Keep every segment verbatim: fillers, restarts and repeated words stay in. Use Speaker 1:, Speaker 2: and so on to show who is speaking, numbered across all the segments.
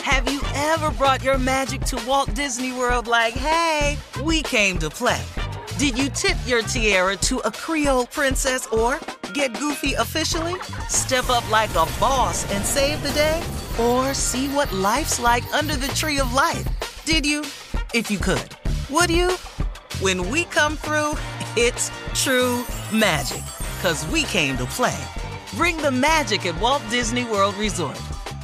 Speaker 1: Have you ever brought your magic to Walt Disney World like, hey, we came to play? Did you tip your tiara to a Creole princess or get goofy officially? Step up like a boss and save the day? Or see what life's like under the tree of life? Did you? If you could. Would you? When we come through, it's true magic. 'Cause we came to play. Bring the magic at Walt Disney World Resort.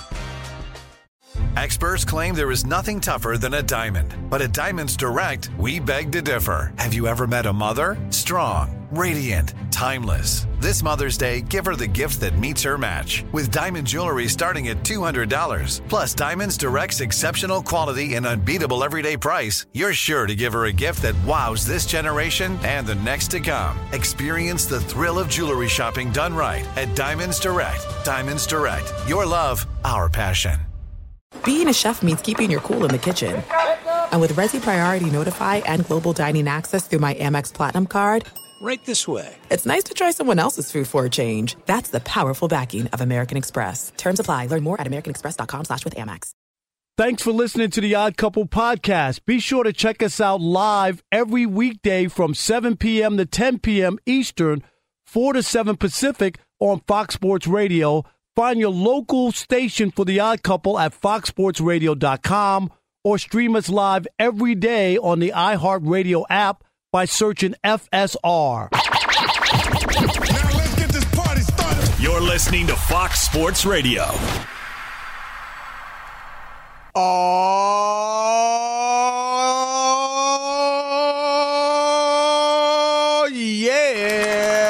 Speaker 2: Experts claim there is nothing tougher than a diamond. But at Diamonds Direct, we beg to differ. Have you ever met a mother? Strong, radiant, timeless. This Mother's Day, give her the gift that meets her match. With diamond jewelry starting at two hundred dollars. Plus Diamonds Direct's exceptional quality and unbeatable everyday price, you're sure to give her a gift that wows this generation and the next to come. Experience the thrill of jewelry shopping done right at Diamonds Direct. Diamonds Direct. Your love, our passion.
Speaker 3: Being a chef means keeping your cool in the kitchen. And with Resi Priority Notify and Global Dining Access through my Amex Platinum card,
Speaker 4: right this way.
Speaker 3: It's nice to try someone else's food for a change. That's the powerful backing of American Express. Terms apply. Learn more at americanexpress.com slash with Amex.
Speaker 5: Thanks for listening to the Odd Couple podcast. Be sure to check us out live every weekday from seven p.m. to ten p.m. Eastern, four to seven Pacific on Fox Sports Radio. Find your local station for The Odd Couple at fox sports radio dot com or stream us live every day on the iHeartRadio app by searching F S R.
Speaker 6: Now let's get this party started.
Speaker 7: You're listening to Fox Sports Radio.
Speaker 8: Oh, yeah.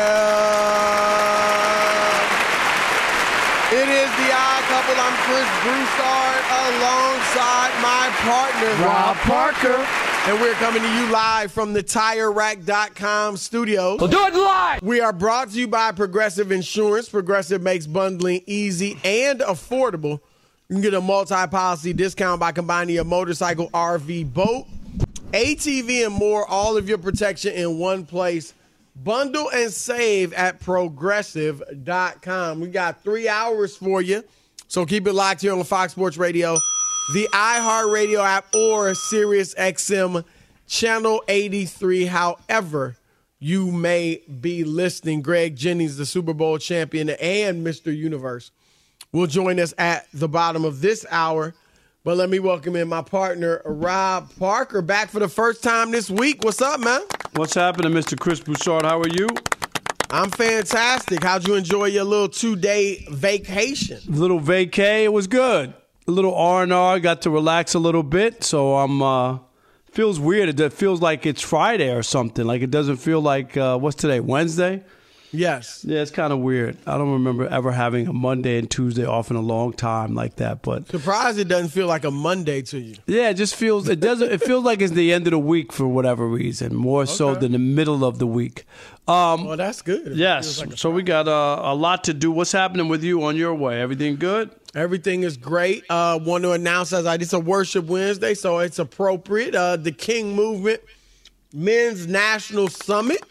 Speaker 8: It is The Odd Couple. I'm Chris Broussard alongside my partner,
Speaker 5: Rob Parker.
Speaker 8: And we're coming to you live from the Tire Rack dot com studios.
Speaker 4: We'll do it live.
Speaker 8: We are brought to you by Progressive Insurance. Progressive makes bundling easy and affordable. You can get a multi-policy discount by combining your motorcycle, R V, boat, A T V, and more. All of your protection in one place. Bundle and save at progressive dot com. We got three hours for you, so keep it locked here on Fox Sports Radio, the iHeartRadio app, or Sirius X M Channel eighty-three. However you may be listening, Greg Jennings, the Super Bowl champion and Mister Universe, will join us at the bottom of this hour. But let me welcome in my partner, Rob Parker, back for the first time this week. What's up, man?
Speaker 5: What's happening, Mister Chris Broussard? How are you?
Speaker 8: I'm fantastic. How'd you enjoy your little two-day vacation?
Speaker 5: Little vacay. It was good. A little R and R. Got to relax a little bit. So I'm, uh, feels weird. It feels like it's Friday or something. Like it doesn't feel like, uh, what's today, Wednesday?
Speaker 8: Yes.
Speaker 5: Yeah, it's kind of weird. I don't remember ever having a Monday and Tuesday off in a long time like that. But
Speaker 8: surprised it doesn't feel like a Monday to you.
Speaker 5: Yeah, it just feels it doesn't. It feels like it's the end of the week for whatever reason, more okay. so than the middle of the week. Um,
Speaker 8: well, that's good.
Speaker 5: Yes. Like so we got uh, a lot to do. What's happening with you on your way? Everything good?
Speaker 8: Everything is great. Uh, want to announce as I it's a Worship Wednesday, so it's appropriate. Uh, the King Movement Men's National Summit.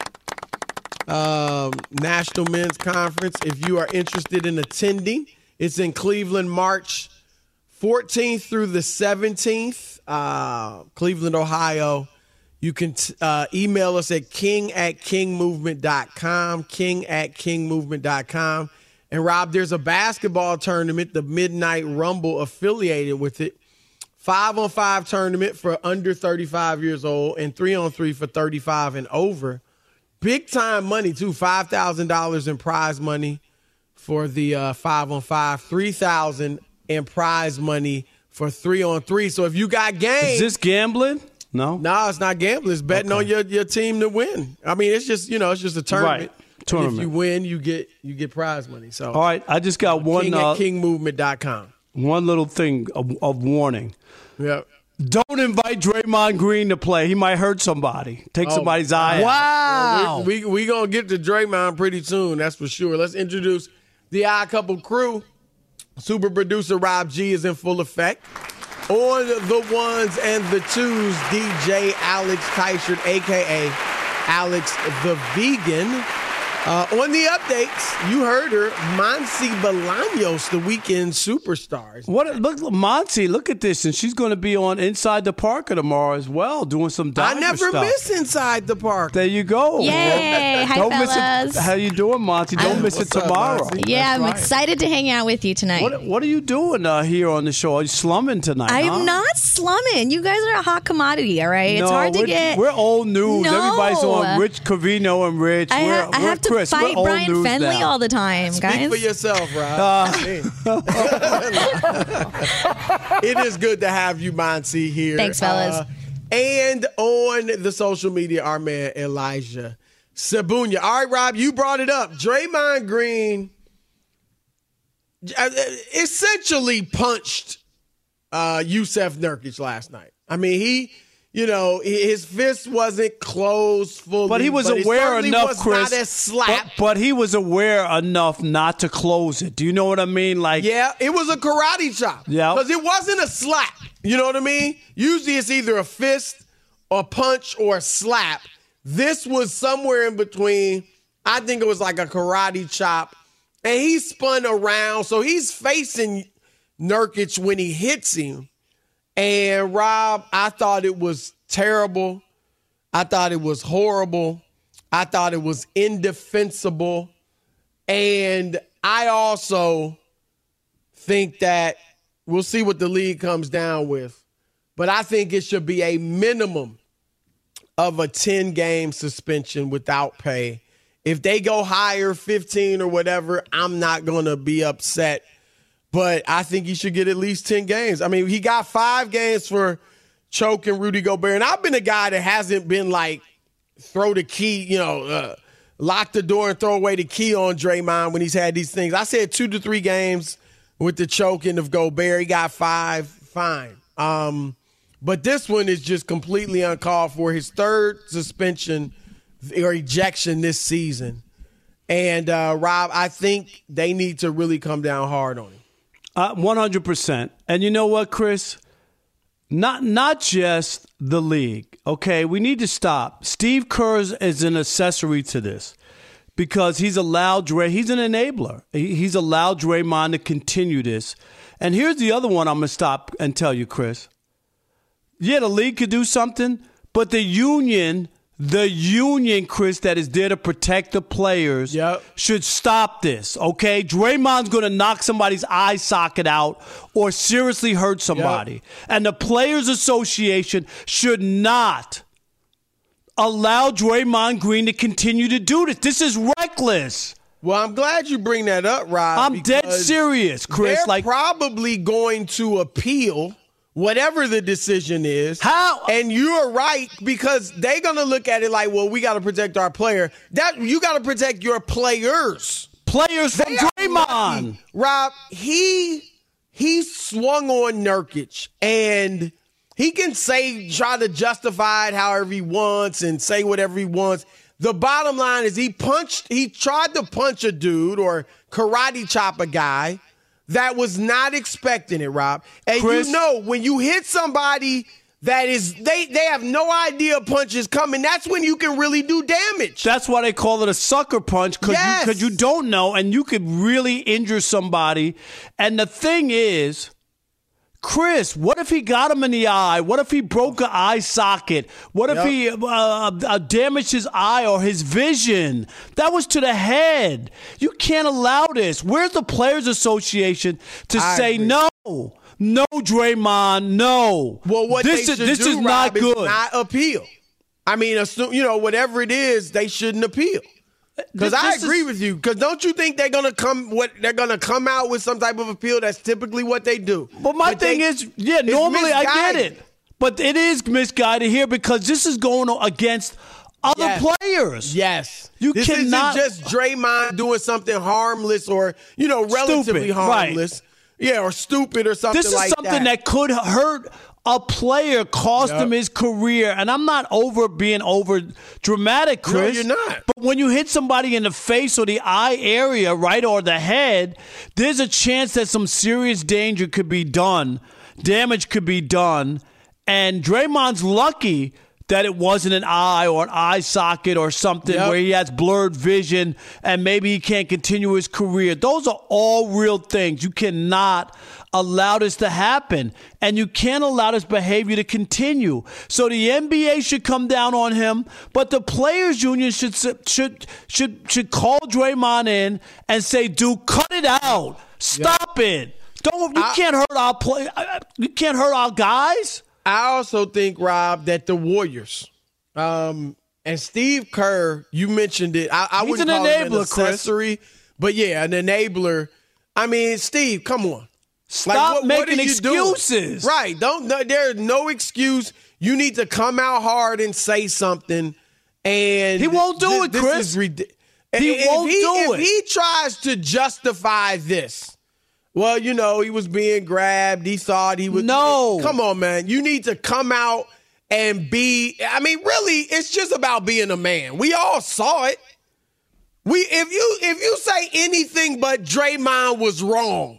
Speaker 8: Uh, National Men's Conference. If you are interested in attending, it's in Cleveland, March fourteenth through the seventeenth, uh, Cleveland, Ohio. You can t- uh, email us at king at king movement dot com, king at king movement dot com. And, Rob, there's a basketball tournament, the Midnight Rumble, affiliated with it. Five-on-five tournament for under thirty-five years old and three-on-three for thirty-five and over. Big-time money, too, five thousand dollars in prize money for the uh, five-on-five, three thousand dollars in prize money for three-on-three. So if you got game.
Speaker 5: Is this gambling? No?
Speaker 8: No, it's not gambling. It's betting okay. on your, your team to win. I mean, it's just, you know, it's just a tournament.
Speaker 5: Right. Tournament.
Speaker 8: If you win, you get you get prize money. So,
Speaker 5: all right, I just got one.
Speaker 8: King
Speaker 5: uh,
Speaker 8: at king movement dot com.
Speaker 5: One little thing of, of warning.
Speaker 8: Yeah.
Speaker 5: Don't invite Draymond Green to play. He might hurt somebody. Take oh, somebody's eye
Speaker 8: wow.
Speaker 5: out.
Speaker 8: Wow. We, we, we going to get to Draymond pretty soon, that's for sure. Let's introduce the Odd Couple crew. Super producer Rob G is in full effect. On the ones and the twos, D J Alex Teichert, a k a. Alex the Vegan. Uh, on the updates, you heard her, Monse Bolaños, the weekend superstars.
Speaker 5: What? Look, Monty, look at this, and she's going to be on Inside the Parker tomorrow as well, doing some diver
Speaker 8: I never
Speaker 5: stuff.
Speaker 8: miss Inside the Park.
Speaker 5: There you go.
Speaker 9: Yay! Hi,
Speaker 5: Don't
Speaker 9: fellas.
Speaker 5: miss it. How you doing, Monty? Don't
Speaker 9: I'm-
Speaker 5: miss it
Speaker 8: What's up,
Speaker 5: tomorrow.
Speaker 8: Monty?
Speaker 9: Yeah,
Speaker 5: That's
Speaker 9: I'm
Speaker 5: right.
Speaker 9: excited to hang out with you tonight.
Speaker 5: What What are you doing uh, here on the show? Are you slumming tonight?
Speaker 9: I'm
Speaker 5: huh?
Speaker 9: not slumming. You guys are a hot commodity, all right?
Speaker 5: No,
Speaker 9: it's hard to
Speaker 5: we're,
Speaker 9: get.
Speaker 5: We're old news.
Speaker 9: No.
Speaker 5: Everybody's on Rich Covino and Rich.
Speaker 9: I,
Speaker 5: we're,
Speaker 9: ha- I
Speaker 5: we're
Speaker 9: have to
Speaker 5: Chris.
Speaker 9: fight
Speaker 5: we're old
Speaker 9: Brian
Speaker 5: news
Speaker 9: Fenley
Speaker 5: now.
Speaker 9: all the time,
Speaker 8: Speak
Speaker 9: guys.
Speaker 8: for yourself, Rob.
Speaker 5: Uh,
Speaker 8: It is good to have you, Monty, here.
Speaker 9: Thanks, fellas.
Speaker 8: Uh, and on the social media, our man Elijah Sabunya. All right, Rob, you brought it up. Draymond Green uh, essentially punched uh, Yusef Nurkic last night. I mean, he, you know, his fist wasn't closed fully,
Speaker 5: But he was
Speaker 8: but it
Speaker 5: aware
Speaker 8: certainly
Speaker 5: enough,
Speaker 8: was
Speaker 5: Chris.
Speaker 8: not a slap.
Speaker 5: But, but he was aware enough not to close it. Do you know what I mean? Like,
Speaker 8: Yeah, it was a karate chop.
Speaker 5: Yeah.
Speaker 8: Because it wasn't a slap. You know what I mean? Usually it's either a fist, a punch, or a slap. This was somewhere in between. I think it was like a karate chop. And he spun around. So he's facing Nurkic when he hits him. And Rob, I thought it was terrible. I thought it was horrible. I thought it was indefensible. And I also think that we'll see what the league comes down with. But I think it should be a minimum of a ten-game suspension without pay. If they go higher, fifteen or whatever, I'm not going to be upset. But I think he should get at least ten games. I mean, he got five games for choking Rudy Gobert. And I've been a guy that hasn't been like, throw the key, you know, uh, lock the door and throw away the key on Draymond when he's had these things. I said two to three games with the choking of Gobert. He got five, fine. Um, but this one is just completely uncalled for. His third suspension or ejection this season. And, uh, Rob, I think they need to really come down hard on him.
Speaker 5: Uh, one hundred percent. And you know what, Chris? Not not just the league, okay? We need to stop. Steve Kerr is an accessory to this because he's allowed Dray, he's an enabler. He, he's allowed Draymond to continue this. And here's the other one I'm going to stop and tell you, Chris. Yeah, the league could do something, but the union, the union, Chris, that is there to protect the players
Speaker 8: Yep.
Speaker 5: should stop this, okay? Draymond's going to knock somebody's eye socket out or seriously hurt somebody.
Speaker 8: Yep.
Speaker 5: And the Players Association should not allow Draymond Green to continue to do this. This is reckless.
Speaker 8: Well, I'm glad you bring that up, Rob.
Speaker 5: I'm dead
Speaker 8: because
Speaker 5: serious, Chris.
Speaker 8: They're
Speaker 5: Like,
Speaker 8: probably going to appeal whatever the decision is.
Speaker 5: How?
Speaker 8: And you're right, because they're going to look at it like, well, we got to protect our player. That you got to protect your players.
Speaker 5: players from
Speaker 8: They are
Speaker 5: Draymond.
Speaker 8: lucky. Rob, he he swung on Nurkic, and he can say, try to justify it however he wants and say whatever he wants. The bottom line is he punched, he tried to punch a dude or karate chop a guy that was not expecting it, Rob. And
Speaker 5: Chris,
Speaker 8: you know, when you hit somebody that is, they, they have no idea a punch is coming, that's when you can really do damage.
Speaker 5: That's why they call it a sucker punch, because
Speaker 8: Yes.
Speaker 5: you, 'cause you don't know, and you could really injure somebody. And the thing is, Chris, what if he got him in the eye? What if he broke an eye socket? What if
Speaker 8: Yep.
Speaker 5: he uh, uh, damaged his eye or his vision? That was to the head. You can't allow this. Where's the Players Association to
Speaker 8: I
Speaker 5: say
Speaker 8: agree.
Speaker 5: no? No, Draymond, no.
Speaker 8: Well, what
Speaker 5: this
Speaker 8: they
Speaker 5: is
Speaker 8: should
Speaker 5: this
Speaker 8: do,
Speaker 5: is not
Speaker 8: Rob, is
Speaker 5: good.
Speaker 8: not appeal. I mean, assume, you know, whatever it is, they shouldn't appeal. Because
Speaker 5: This-
Speaker 8: I
Speaker 5: this
Speaker 8: agree
Speaker 5: is-
Speaker 8: with you. Because don't you think they're gonna come? What they're gonna come out with some type of appeal? That's typically what they do.
Speaker 5: But my
Speaker 8: they-
Speaker 5: thing is, yeah,
Speaker 8: it's
Speaker 5: normally I get
Speaker 8: misguided.
Speaker 5: it. But it is misguided here because this is going against other
Speaker 8: Yes.
Speaker 5: players.
Speaker 8: Yes,
Speaker 5: You
Speaker 8: this
Speaker 5: cannot-
Speaker 8: isn't just Draymond doing something harmless or you know relatively
Speaker 5: Stupid, right.
Speaker 8: harmless, yeah, or stupid or something
Speaker 5: This is
Speaker 8: like
Speaker 5: something that. could hurt a player, cost
Speaker 8: Yep.
Speaker 5: him his career. And I'm not over being over dramatic,
Speaker 8: No,
Speaker 5: Chris.
Speaker 8: you're not.
Speaker 5: But when you hit somebody in the face or the eye area, right, or the head, there's a chance that some serious danger could be done, damage could be done. And Draymond's lucky that it wasn't an eye or an eye socket or something
Speaker 8: Yep.
Speaker 5: where he has blurred vision and maybe he can't continue his career. Those are all real things. You cannot allow this to happen, and you can't allow this behavior to continue. So the N B A should come down on him, but the Players Union should should should should call Draymond in and say, "Dude, cut it out. Stop yep. it. Don't you I, can't hurt our play. You can't hurt our guys."
Speaker 8: I also think, Rob, that the Warriors um, and Steve Kerr, you mentioned it. I, I
Speaker 5: He's
Speaker 8: wouldn't
Speaker 5: an
Speaker 8: call
Speaker 5: enabler,
Speaker 8: him an accessory,
Speaker 5: Chris.
Speaker 8: But yeah, an enabler. I mean, Steve, come on.
Speaker 5: Stop
Speaker 8: like, what,
Speaker 5: making
Speaker 8: what
Speaker 5: excuses.
Speaker 8: Doing? Right. Don't. No, there's no excuse. You need to come out hard and say something. And
Speaker 5: he won't do
Speaker 8: this,
Speaker 5: it,
Speaker 8: this
Speaker 5: Chris.
Speaker 8: Is ridiculous.
Speaker 5: He
Speaker 8: if
Speaker 5: won't
Speaker 8: he,
Speaker 5: do
Speaker 8: if
Speaker 5: it.
Speaker 8: If he tries to justify this, well, you know, he was being grabbed. He thought he was.
Speaker 5: No.
Speaker 8: Come on, man. You need to come out and be. I mean, really, it's just about being a man. We all saw it. We if you if you say anything but Draymond was wrong,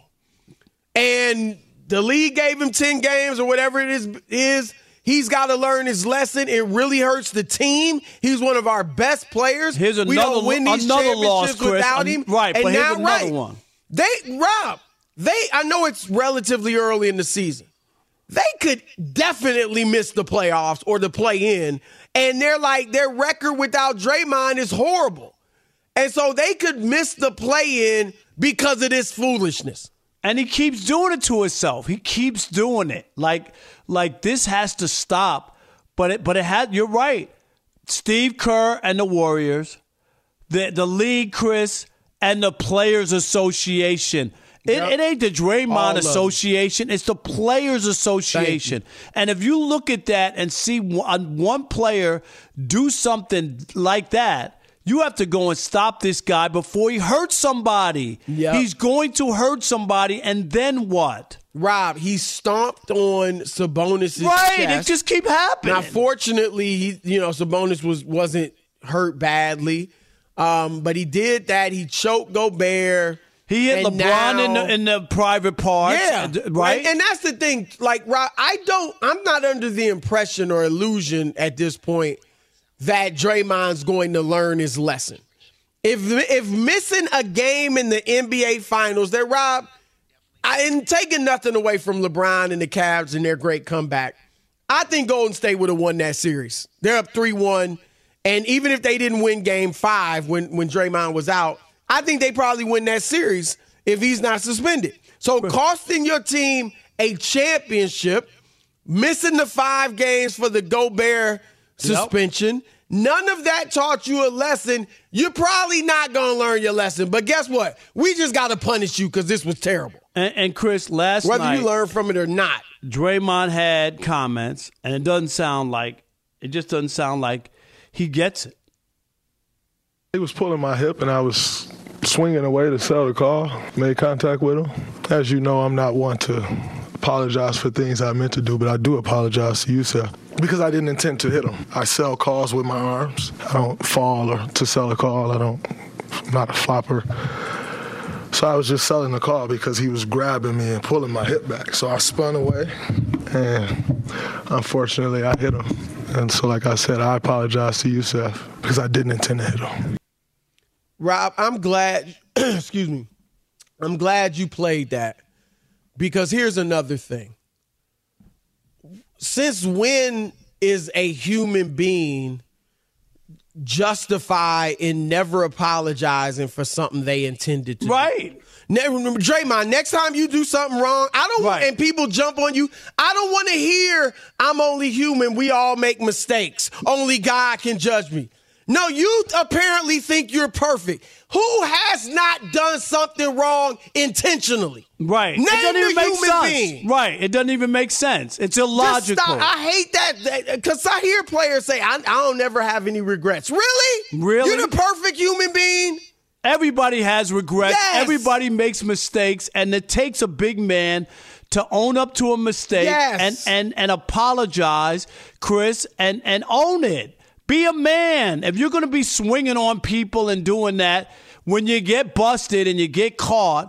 Speaker 8: and the league gave him ten games or whatever it is, is he's got to learn his lesson. It really hurts the team. He's one of our best players.
Speaker 5: Here's another,
Speaker 8: we don't win these
Speaker 5: another
Speaker 8: championships
Speaker 5: loss, Chris.
Speaker 8: without him.
Speaker 5: Um, right,
Speaker 8: and
Speaker 5: but
Speaker 8: now,
Speaker 5: here's another
Speaker 8: right,
Speaker 5: one.
Speaker 8: They, Rob, they, I know it's relatively early in the season. They could definitely miss the playoffs or the play-in, and they're like, their record without Draymond is horrible. And so they could miss the play-in because of this foolishness.
Speaker 5: And he keeps doing it to himself. He keeps doing it. Like, like this has to stop. But it, but it had. You're right. Steve Kerr and the Warriors, the the league, Chris, and the Players Association. It,
Speaker 8: Yep.
Speaker 5: it ain't the Draymond
Speaker 8: All of
Speaker 5: Association. It's the Players Association. And if you look at that and see one, one player do something like that, you have to go and stop this guy before he hurts somebody.
Speaker 8: Yep.
Speaker 5: He's going to hurt somebody, and then what?
Speaker 8: Rob, he stomped on Sabonis'
Speaker 5: Right,
Speaker 8: chest.
Speaker 5: it just keep happening.
Speaker 8: Now, fortunately, he, you know, Sabonis was wasn't hurt badly, um, but he did that. He choked Gobert.
Speaker 5: He hit
Speaker 8: and
Speaker 5: LeBron
Speaker 8: now,
Speaker 5: in the in the private parts.
Speaker 8: Yeah,
Speaker 5: right.
Speaker 8: And, and that's the thing. Like, Rob, I don't. I'm not under the impression or illusion at this point that Draymond's going to learn his lesson. If if missing a game in the N B A Finals, that Rob, I ain't taking nothing away from LeBron and the Cavs and their great comeback. I think Golden State would have won that series. They're up three one, and even if they didn't win Game Five when when Draymond was out, I think they probably win that series if he's not suspended. So costing your team a championship, missing the five games for the Gobert suspension. Yep. None of that taught you a lesson. You're probably not going to learn your lesson. But guess what? We just got to punish you because this was terrible.
Speaker 5: And, and Chris, last
Speaker 8: Whether
Speaker 5: night,
Speaker 8: you learn from it or not,
Speaker 5: Draymond had comments, and it doesn't sound like, it just doesn't sound like he gets it.
Speaker 10: He was pulling my hip, and I was swinging away to sell the call, made contact with him. As you know, I'm not one to apologize for things I meant to do, but I do apologize to you, sir, because I didn't intend to hit him. I sell calls with my arms. I don't fall or to sell a call. I don't, I'm not a flopper. So I was just selling the call because he was grabbing me and pulling my hip back. So I spun away, and unfortunately, I hit him. And so, like I said, I apologize to you, Seth, because I didn't intend to hit him.
Speaker 8: Rob, I'm glad, excuse me, I'm glad you played that. Because here's another thing. Since when is a human being justified in never apologizing for something they intended to
Speaker 5: right.
Speaker 8: do? Right. Draymond, next time you do something wrong, I don't
Speaker 5: right.
Speaker 8: want, and people jump on you, I don't want to hear, I'm only human, we all make mistakes. Only God can judge me. No, you apparently think you're perfect. Who has not done something wrong intentionally?
Speaker 5: Right.
Speaker 8: Name
Speaker 5: it doesn't even
Speaker 8: a
Speaker 5: make
Speaker 8: human
Speaker 5: sense.
Speaker 8: being.
Speaker 5: Right. It doesn't even make sense. It's illogical.
Speaker 8: Just stop. I hate that because I hear players say, I, I don't never have any regrets. Really?
Speaker 5: Really?
Speaker 8: You're the perfect human being?
Speaker 5: Everybody has regrets.
Speaker 8: Yes.
Speaker 5: Everybody makes mistakes, and it takes a big man to own up to a mistake
Speaker 8: yes.
Speaker 5: and, and, and apologize, Chris, and, and own it. Be a man. If you're going to be swinging on people and doing that, when you get busted and you get caught,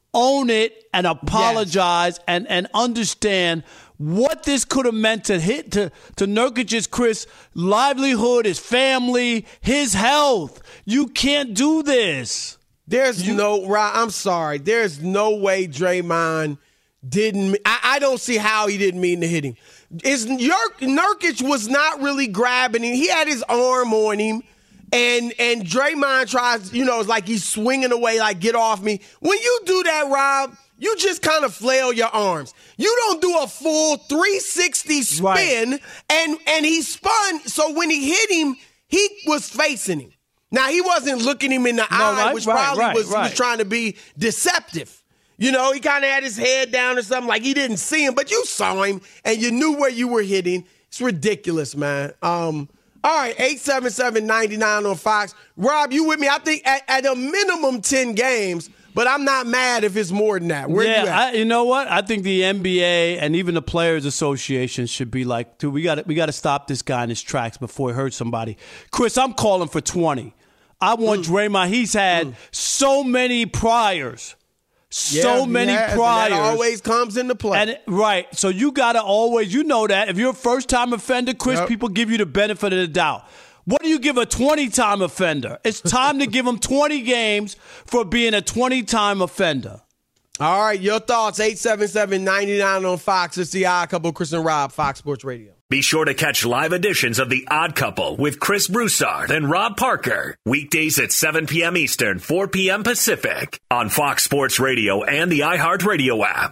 Speaker 5: own it and apologize yes. and, and understand what this could have meant to hit to, to Nurkic's Chris livelihood, his family, his health. You can't do this.
Speaker 8: There's you, no, Rob, I'm sorry. There's no way Draymond didn't. I, I don't see how he didn't mean to hit him. Is Nurkic was not really grabbing him. He had his arm on him. And and Draymond tries, you know, it's like he's swinging away, like, get off me. When you do that, Rob, you just kind of flail your arms. You don't do a full three sixty spin, right. and, and he spun. So when he hit him, he was facing him. Now, he wasn't looking him in the no, eye, right, which right, probably right, was, right. was trying to be deceptive. You know, he kind of had his head down or something, like he didn't see him, but you saw him, and you knew where you were hitting. It's ridiculous, man. Um All right, eight seven seven, nine nine on Fox. Rob, you with me? I think at, at a minimum ten games, but I'm not mad if it's more than that. Where
Speaker 5: yeah,
Speaker 8: you at?
Speaker 5: I, you know what? I think the N B A and even the Players Association should be like, dude, we got we got to stop this guy in his tracks before he hurts somebody. Chris, I'm calling for twenty. I want mm. Draymond. He's had mm. so many priors. So yeah, many has, priors.
Speaker 8: That always comes into play.
Speaker 5: And, right. So you got to always, you know that. If you're a first-time offender, Chris, yep. people give you the benefit of the doubt. What do you give a twenty-time offender? It's time to give him twenty games for being a twenty-time offender.
Speaker 8: All right, your thoughts, eight seven seven, nine nine on Fox. It's the Odd Couple, Chris and Rob, Fox Sports Radio.
Speaker 7: Be sure to catch live editions of The Odd Couple with Chris Broussard and Rob Parker. Weekdays at seven p.m. Eastern, four p.m. Pacific on Fox Sports Radio and the iHeartRadio app.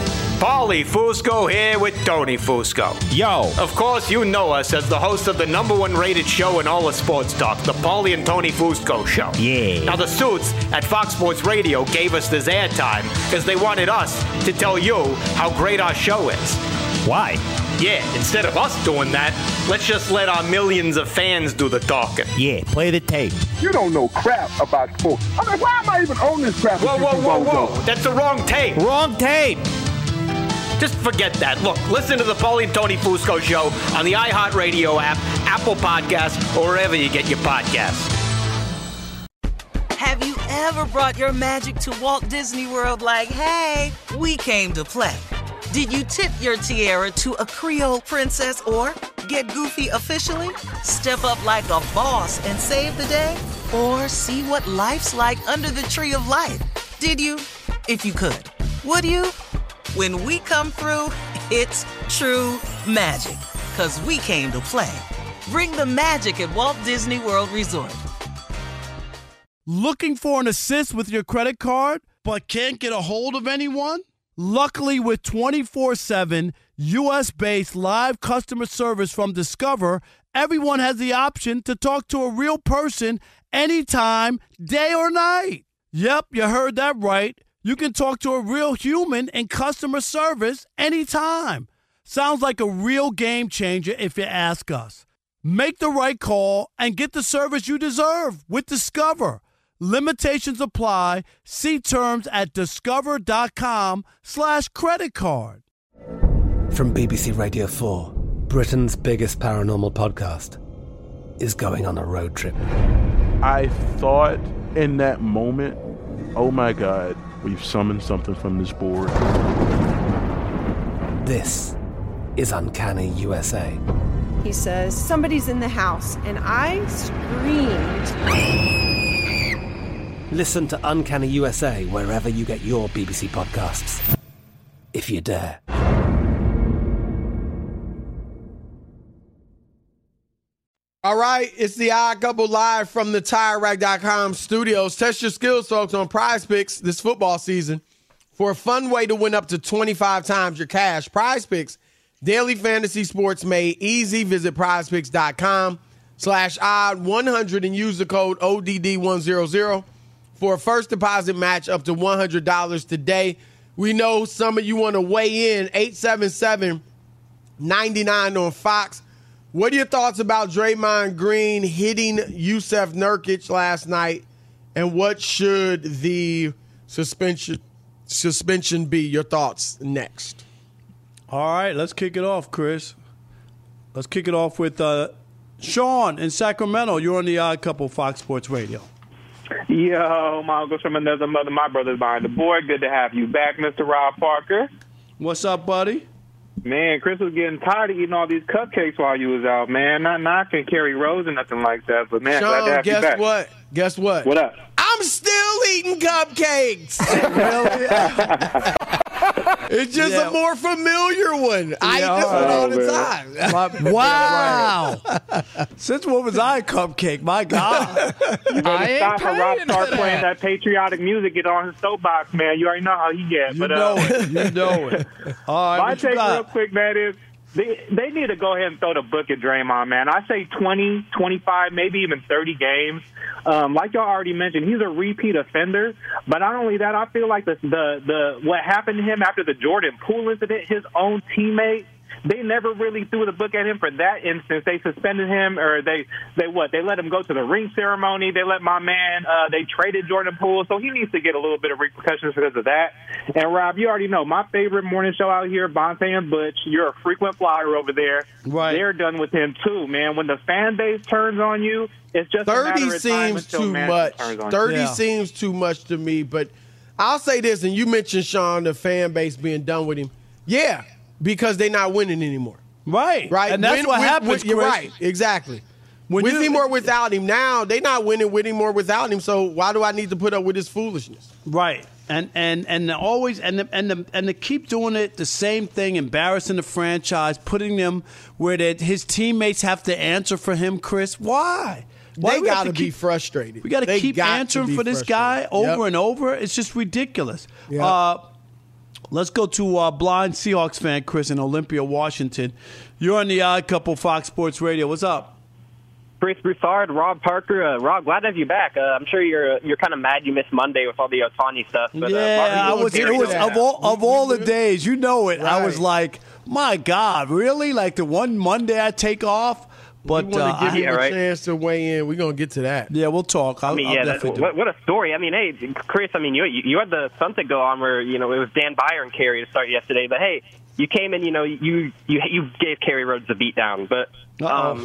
Speaker 11: Paulie Fusco here with Tony Fusco. Yo. Of course, you know us as the host of the number one rated show in all of sports talk, the Paulie and Tony Fusco Show. Yeah. Now, the suits at Fox Sports Radio gave us this airtime because they wanted us to tell you how great our show is. Why? Yeah, instead of us doing that, let's just let our millions of fans do the talking. Yeah, play the tape.
Speaker 12: You don't know crap about sports. I mean, why am I even on this crap?
Speaker 11: Whoa, whoa, whoa, whoa. That's the wrong tape. Wrong tape. Just forget that. Look, listen to the Paulie and Tony Fusco Show on the iHeartRadio app, Apple Podcasts, or wherever you get your podcasts.
Speaker 1: Have you ever brought your magic to Walt Disney World like, hey, we came to play? Did you tip your tiara to a Creole princess or get goofy officially? Step up like a boss and save the day? Or see what life's like under the tree of life? Did you? If you could. Would you? When we come through, it's true magic. 'Cause we came to play. Bring the magic at Walt Disney World Resort.
Speaker 5: Looking for an assist with your credit card, but can't get a hold of anyone? Luckily, with twenty-four seven U S-based live customer service from Discover, everyone has the option to talk to a real person anytime, day or night. Yep, you heard that right. You can talk to a real human in customer service anytime. Sounds like a real game changer if you ask us. Make the right call and get the service you deserve with Discover. Limitations apply. See terms at discover.com slash credit card.
Speaker 13: From B B C Radio four, Britain's biggest paranormal podcast is going on a road trip.
Speaker 14: I thought in that moment, oh my God, we've summoned something from this board.
Speaker 13: This is Uncanny U S A.
Speaker 15: He says, somebody's in the house, and I screamed.
Speaker 13: Listen to Uncanny U S A wherever you get your B B C podcasts, if you dare.
Speaker 8: All right, it's the Odd Couple live from the Tire Rack dot com studios. Test your skills, folks, on Prize Picks this football season for a fun way to win up to twenty-five times your cash. Prize Picks, daily fantasy sports made easy. Visit prize picks dot com slash odd one hundred and use the code O D D one hundred for a first deposit match up to one hundred dollars today. We know some of you want to weigh in. eight seven seven, nine nine on Fox. What are your thoughts about Draymond Green hitting Jusuf Nurkic last night, and what should the suspension suspension be? Your thoughts next.
Speaker 5: All right, let's kick it off, Chris. Let's kick it off with uh, Sean in Sacramento. You're on the Odd Couple, Fox Sports Radio.
Speaker 16: Yo, my uncle's from another mother. My brother's behind the board. Good to have you back, Mister Rob Parker.
Speaker 5: What's up, buddy?
Speaker 16: Man, Chris was getting tired of eating all these cupcakes while you was out, man. Not knocking Kerry Rose or nothing like that, but, man, glad to
Speaker 8: Sean,
Speaker 16: have you
Speaker 8: guess
Speaker 16: back.
Speaker 8: what? Guess what?
Speaker 16: What up?
Speaker 8: I'm still eating cupcakes. It's just
Speaker 5: Yeah.
Speaker 8: a more familiar one. I eat
Speaker 5: Yeah,
Speaker 8: this one all
Speaker 16: oh,
Speaker 8: the
Speaker 16: man.
Speaker 8: time.
Speaker 5: Wow. Since when was I a cupcake? My God.
Speaker 16: You better stop for Rob start playing that patriotic music. Get on his soapbox, man. You already know how he gets.
Speaker 5: You
Speaker 16: but,
Speaker 5: know
Speaker 16: uh,
Speaker 5: it. You know it. All right,
Speaker 16: My
Speaker 5: what you
Speaker 16: take
Speaker 5: got?
Speaker 16: real quick, man, is they, they need to go ahead and throw the book at Draymond, man. I say twenty, twenty-five, maybe even thirty games. Um, like y'all already mentioned, he's a repeat offender. But not only that, I feel like the, the, the what happened to him after the Jordan Poole incident, his own teammate, they never really threw the book at him for that instance. They suspended him, or they, they what? They let him go to the ring ceremony. They let my man, uh, they traded Jordan Poole. So he needs to get a little bit of repercussions because of that. And, Rob, you already know, my favorite morning show out here, Bonte and Butch, you're a frequent flyer over there.
Speaker 5: Right.
Speaker 16: They're done with him, too, man. When the fan base turns on you, it's just a matter
Speaker 8: thirty
Speaker 16: of time
Speaker 8: seems
Speaker 16: until
Speaker 8: too
Speaker 16: management
Speaker 8: much.
Speaker 16: turns on
Speaker 8: thirty
Speaker 16: you.
Speaker 5: Yeah.
Speaker 8: seems too much to me, but I'll say this, and you mentioned, Sean, the fan base being done with him. Yeah, because they're not winning anymore.
Speaker 5: Right.
Speaker 8: Right?
Speaker 5: And that's
Speaker 8: Win-
Speaker 5: what
Speaker 8: win-
Speaker 5: happens,
Speaker 8: win- You're
Speaker 5: Chris.
Speaker 8: right. Exactly.
Speaker 5: When
Speaker 8: with
Speaker 5: you-
Speaker 8: him or without him. Now, they're not winning with him or without him, so why do I need to put up with his foolishness?
Speaker 5: Right. And and and always and the, and the, and to keep doing it the same thing, embarrassing the franchise, putting them where that his teammates have to answer for him, Chris. Why? Why
Speaker 8: They
Speaker 5: do we have
Speaker 8: got to
Speaker 5: keep-
Speaker 8: be frustrated.
Speaker 5: We got to
Speaker 8: They
Speaker 5: keep
Speaker 8: got to
Speaker 5: answering
Speaker 8: be
Speaker 5: for this guy
Speaker 8: frustrated.
Speaker 5: over
Speaker 8: Yep.
Speaker 5: and over. It's just ridiculous.
Speaker 8: Yep.
Speaker 5: Uh, let's go to uh, blind Seahawks fan Chris in Olympia, Washington. You're on the Odd Couple, Fox Sports Radio. What's up?
Speaker 17: Chris Broussard, Rob Parker. Uh, Rob, glad to have you back. Uh, I'm sure you're you're kind of mad you missed Monday with all the Otani stuff. But,
Speaker 5: yeah,
Speaker 17: uh,
Speaker 5: I was. It was of all of all the days, you know it. I was
Speaker 8: Right.
Speaker 5: like, my God, really? Like the one Monday I take off. But
Speaker 8: we want
Speaker 5: uh,
Speaker 8: to give
Speaker 5: I-
Speaker 8: him
Speaker 17: Yeah,
Speaker 8: a
Speaker 17: right.
Speaker 8: chance to weigh in. We're going to get to that.
Speaker 5: yeah, we'll talk. I'll,
Speaker 17: I mean,
Speaker 5: I'll
Speaker 17: yeah, that,
Speaker 5: definitely do.
Speaker 17: what, what a story. I mean, hey, Chris, I mean, you you had the something go on where, you know, it was Dan Byron Kerry to start yesterday. But, hey, you came in, you know, you you, you gave Kerry Rhodes the beatdown. But um,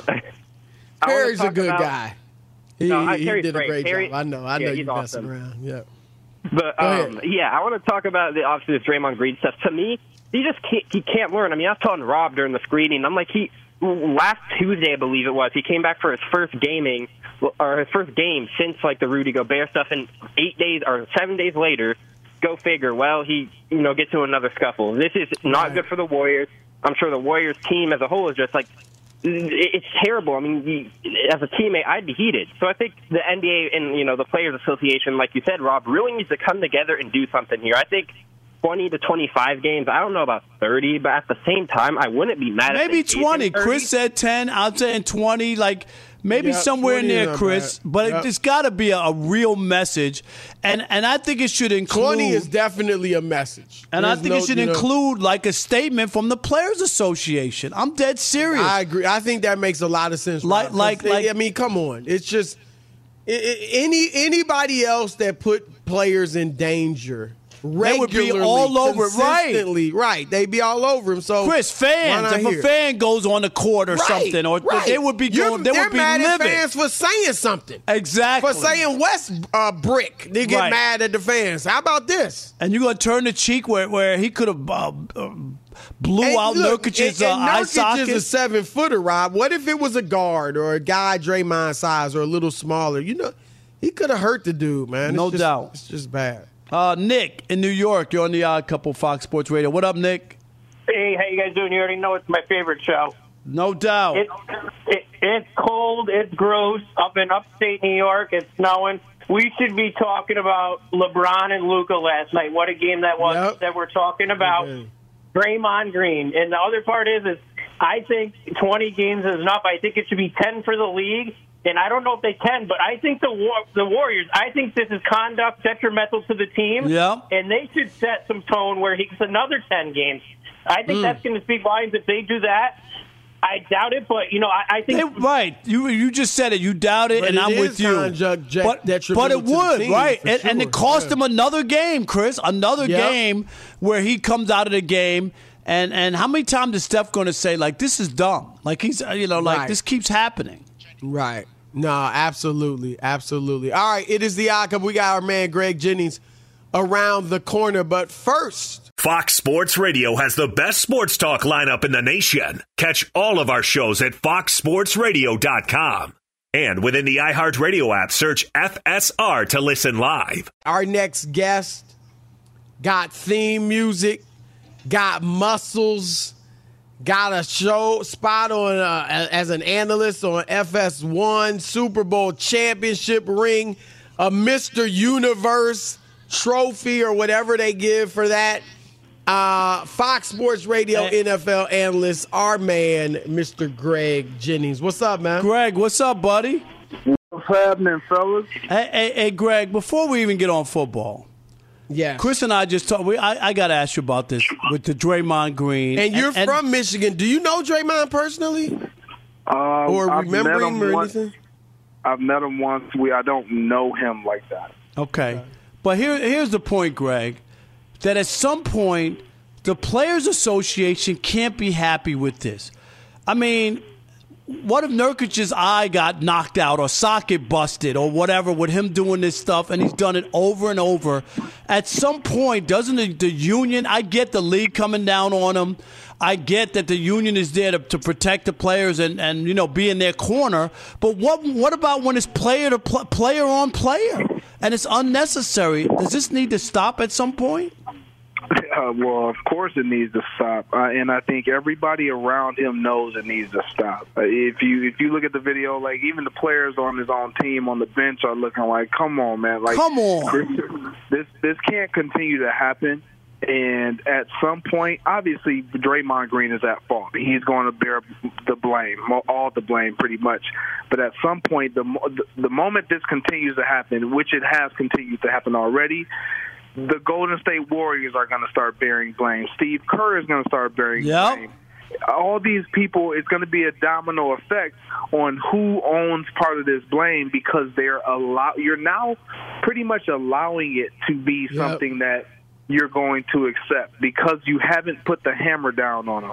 Speaker 17: I wanna
Speaker 8: Kerry's a
Speaker 17: talk
Speaker 8: good
Speaker 17: about-
Speaker 8: guy. He,
Speaker 17: No, I-
Speaker 8: he
Speaker 17: Kerry's
Speaker 8: did a
Speaker 17: great.
Speaker 8: great
Speaker 17: Kerry-
Speaker 8: job. I know. I
Speaker 17: yeah,
Speaker 8: know
Speaker 17: he's
Speaker 8: you're messing
Speaker 17: awesome.
Speaker 8: around. Yeah.
Speaker 17: But
Speaker 8: Go
Speaker 17: um, yeah, I want to talk about the obviously this Draymond Green stuff. To me, he just can't, he can't learn. I mean, I was telling Rob during the screening, I'm like, he last Tuesday, I believe it was, he came back for his first gaming or his first game since like the Rudy Gobert stuff, and eight days or seven days later, go figure. Well, he you know gets to another scuffle. This is not good for the Warriors. I'm sure the Warriors team as a whole is just like. It's terrible. I mean, you, as a teammate, I'd be heated. So I think the N B A and, you know, the Players Association, like you said, Rob, really needs to come together and do something here. I think twenty to twenty-five games, I don't know about thirty, but at the same time, I wouldn't be mad
Speaker 5: Maybe
Speaker 17: at
Speaker 5: twenty. Chris said ten. I'm saying twenty. Like maybe
Speaker 8: Yeah,
Speaker 5: somewhere in
Speaker 8: twenty is
Speaker 5: there,
Speaker 8: not
Speaker 5: Chris.
Speaker 8: bad.
Speaker 5: But
Speaker 8: Yep.
Speaker 5: it's got to be a, a real message, and and I think it should include.
Speaker 8: twenty is definitely a message.
Speaker 5: And I
Speaker 8: There's
Speaker 5: think
Speaker 8: no-
Speaker 5: it should
Speaker 8: you know,
Speaker 5: include like a statement from the Players Association. I'm dead serious.
Speaker 8: I agree. I think that makes a lot of sense.
Speaker 5: Like-
Speaker 8: Rob.
Speaker 5: like-
Speaker 8: I
Speaker 5: like-
Speaker 8: mean, come on. It's just i- i- any anybody else that put players in danger
Speaker 5: They would be
Speaker 8: regularly,
Speaker 5: all over it, right.
Speaker 8: consistently, right? They'd be all over him. So
Speaker 5: Chris, fans,
Speaker 8: why not
Speaker 5: if a
Speaker 8: here?
Speaker 5: fan goes on the court or
Speaker 8: Right,
Speaker 5: something, or
Speaker 8: right.
Speaker 5: they would be
Speaker 8: You're-
Speaker 5: going, they
Speaker 8: they're
Speaker 5: would be
Speaker 8: mad
Speaker 5: livid.
Speaker 8: at fans for saying something.
Speaker 5: Exactly.
Speaker 8: For saying West uh, brick, they get
Speaker 5: Right.
Speaker 8: mad at the fans. How about this?
Speaker 5: And you're going to turn the cheek where, where he could have uh, uh, blew
Speaker 8: And
Speaker 5: out
Speaker 8: look,
Speaker 5: Nurkic's
Speaker 8: and,
Speaker 5: uh,
Speaker 8: and
Speaker 5: eye
Speaker 8: Nurkic
Speaker 5: socket.
Speaker 8: is a seven footer, Rob. What if it was a guard or a guy Draymond size or a little smaller? You know, he could have hurt the dude, man. It's
Speaker 5: No
Speaker 8: just-
Speaker 5: doubt.
Speaker 8: It's just bad.
Speaker 5: Uh, Nick in New York, you're on the Odd Couple Fox Sports Radio. What up, Nick?
Speaker 18: Hey, how you guys doing? You already know it's my favorite show.
Speaker 5: No doubt.
Speaker 18: It, it, it's cold. It's gross up in upstate New York. It's snowing. We should be talking about LeBron and Luka last night. What a game that was
Speaker 8: Yep.
Speaker 18: that we're talking about.
Speaker 8: Okay.
Speaker 18: Draymond Green. And the other part is, is I think twenty games is enough. I think it should be ten for the league. And I don't know if they can, but I think the war, the Warriors, I think this is conduct detrimental to the team.
Speaker 5: Yeah.
Speaker 18: And they should set some tone where he gets another ten games. I think
Speaker 5: Mm.
Speaker 18: that's going to speak volumes if they do that. I doubt it, but, you know, I, I think...
Speaker 5: They- right. You you just said it. You doubt it,
Speaker 8: But
Speaker 5: and
Speaker 8: it
Speaker 5: I'm
Speaker 8: is
Speaker 5: with you.
Speaker 8: conjunct jet-
Speaker 5: But,
Speaker 8: detrimental
Speaker 5: but it
Speaker 8: to the
Speaker 5: would,
Speaker 8: team,
Speaker 5: right?
Speaker 8: for
Speaker 5: And, and it
Speaker 8: sure.
Speaker 5: cost
Speaker 8: Yeah.
Speaker 5: him another game, Chris. Another
Speaker 8: Yep.
Speaker 5: game where he comes out of the game. And, and how many times is Steph going to say, like, this is dumb? Like, he's, uh, you know, like,
Speaker 8: Right.
Speaker 5: this keeps happening.
Speaker 8: Right. No, absolutely. Absolutely. All right, it is the Odd Couple. We got our man Greg Jennings around the corner. But first,
Speaker 7: Fox Sports Radio has the best sports talk lineup in the nation. Catch all of our shows at fox sports radio dot com. And within the iHeartRadio app, search F S R to listen live.
Speaker 8: Our next guest got theme music, got muscles, got a show spot on uh, as an analyst on F S one, Super Bowl championship ring, a Mister Universe trophy or whatever they give for that. Uh, Fox Sports Radio hey. N F L analyst, our man, Mister Greg Jennings. What's up, man?
Speaker 5: Greg, what's up, buddy?
Speaker 12: What's happening, fellas?
Speaker 5: Hey, hey, hey Greg, before we even get on football,
Speaker 8: yeah,
Speaker 5: Chris and I just talked. We, I, I got to ask you about this with the Draymond Green.
Speaker 8: And you're
Speaker 5: and,
Speaker 8: from
Speaker 5: and,
Speaker 8: Michigan. Do you know Draymond personally?
Speaker 12: Um,
Speaker 8: or
Speaker 12: I've
Speaker 8: remember
Speaker 12: met
Speaker 8: him
Speaker 12: him
Speaker 8: or
Speaker 12: once.
Speaker 8: anything?
Speaker 12: I've met him once. We I don't know him like that.
Speaker 5: Okay. okay. But here, here's the point, Greg, that at some point the Players Association can't be happy with this. I mean, what if Nurkic's eye got knocked out or socket busted or whatever with him doing this stuff, and he's done it over and over? At some point, doesn't the, the union – I get the league coming down on him. I get that the union is there to, to protect the players and, and, you know, be in their corner. But what what about when it's player to pl- player on player and it's unnecessary? Does this need to stop at some point?
Speaker 12: Uh, well, of course it needs to stop, uh, and I think everybody around him knows it needs to stop. Uh, if you if you look at the video, like even the players on his own team on the bench are looking like, "Come on, man! Like,
Speaker 5: come on!
Speaker 12: This this can't continue to happen." And at some point, obviously, Draymond Green is at fault. He's going to bear the blame, all the blame, pretty much. But at some point, the the moment this continues to happen, which it has continued to happen already, the Golden State Warriors are going to start bearing blame. Steve Kerr is going to start bearing
Speaker 5: yep.
Speaker 12: blame. All these people, it's going to be a domino effect on who owns part of this blame because they're allow. You're now pretty much allowing it to be
Speaker 8: yep.
Speaker 12: something that you're going to accept because you haven't put the hammer down on them.